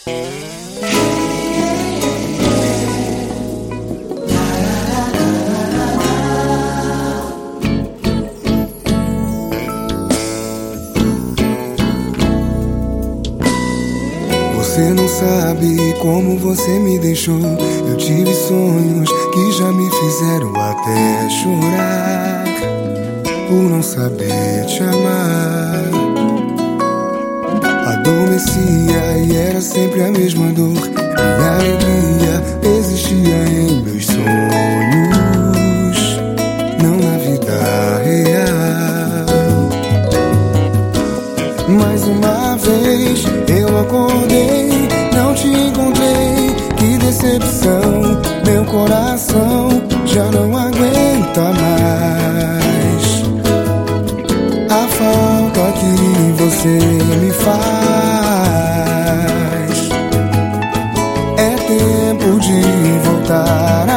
Você não sabe como você me deixou. Eu tive sonhos que já me fizeram até chorar, por não saber te amar. Adormecia e era sempre a mesma dor. Minha alegria existia em meus sonhos, não na vida real. Mais uma vez eu acordei, não te encontrei. Que decepção, meu coração já não aguenta mais a falta que você me faz. É tempo de voltar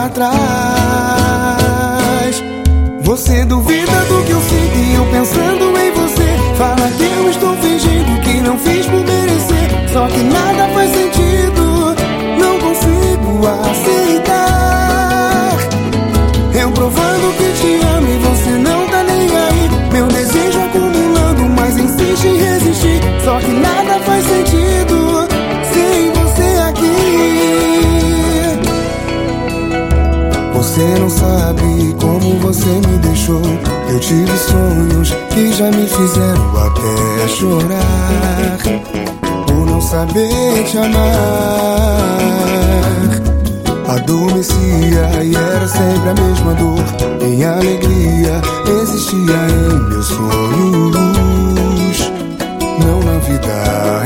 atrás. Você duvida do que eu sinto e eu pensando em você. Fala que eu estou fingindo, que não fiz por merecer. Só que nada faz sentido, não consigo aceitar. Eu provando que te amo e você não tá nem aí. Meu desejo acumulando, mas insiste em resistir. Só que nada faz sentido sem você aqui. Você não sabe como você me deixou. Eu tive sonhos que já me fizeram até chorar, por não saber te amar. Adormecia e era sempre a mesma dor. Minha alegria existia em meus sonhos, não na vida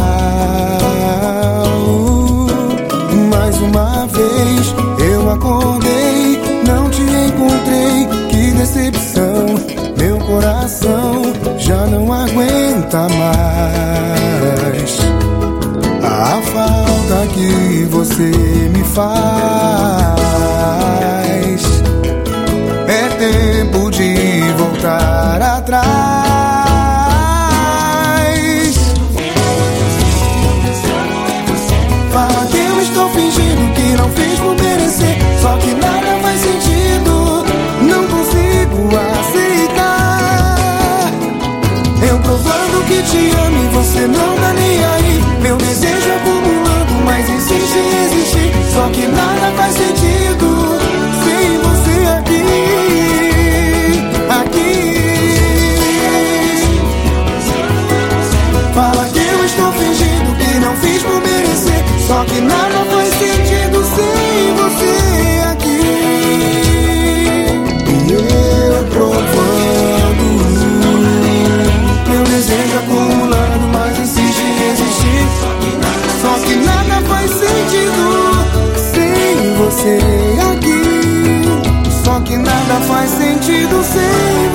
real. Mais uma vez eu acordei, não te encontrei. Que decepção, meu coração já não aguenta mais a falta que você me faz. É tempo de voltar atrás. Fala que eu estou fingindo, que não fiz por merecer. Só que nada faz sentido, não consigo aceitar. Eu provando que te amo e você não tá nem aí. Meu desejo acumulando, mas insiste em resistir. Só que nada faz sentido sem você aqui. Aqui. Fala que eu estou fingindo, que não fiz por merecer. Só que nada faz sentido sem você aqui. E eu provando, meu desejo acumulando, mas insiste em resistir. Só que nada faz sentido sem você aqui. Só que nada faz sentido sem